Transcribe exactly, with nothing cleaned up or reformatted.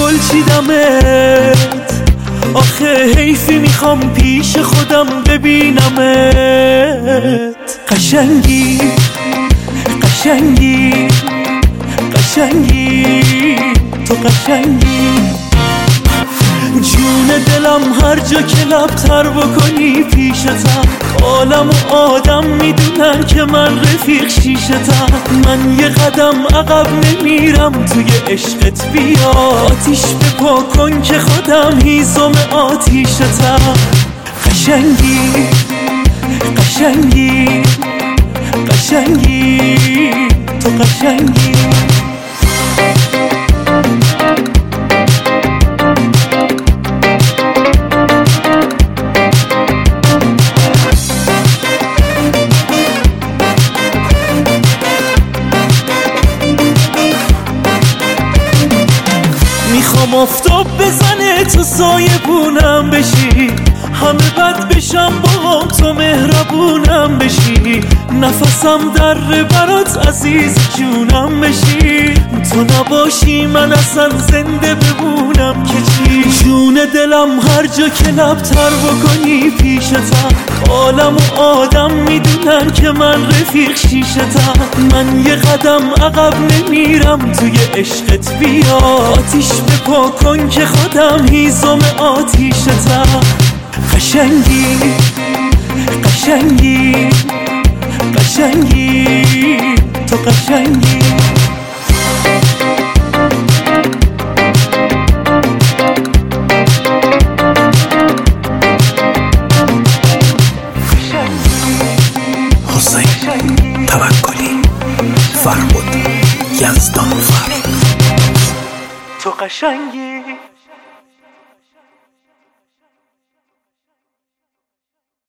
گل چیدمت، آخه حیفی میخوام پیش خودم ببینمت. قشنگی قشنگی قشنگی تو قشنگی، جون دلم هر جا که لب تر بکنی پیشتم، عالم و آدم میدونن که من رفیق شیشتم. من یه قدم عقب نمیرم توی عشقت، بیا آتیش بپا کن که خودم هیزم آتیشتم. قشنگی قشنگی قشنگی تو قشنگی. میخوام آفتاب بزنه تو سایبونم بشی، همه بد بشم با تو مهربونم بشی. نفسم در برات عزیز جونم بشی، تو نباشی من اصلا زنده بمونم که چی. جون دلم هر جا که لب تر بکنی پیشتم، عالم و آدم میدونن که من رفیق شیشتم. من یه قدم عقب نمیرم توی عشقت، بیا آتیش بپا کن که خودم هیزم آتیشتم. قشنگی قشنگی قشنگی تو قشنگی. حسین توکلی، فرمود یزدان فر، تو قشنگی.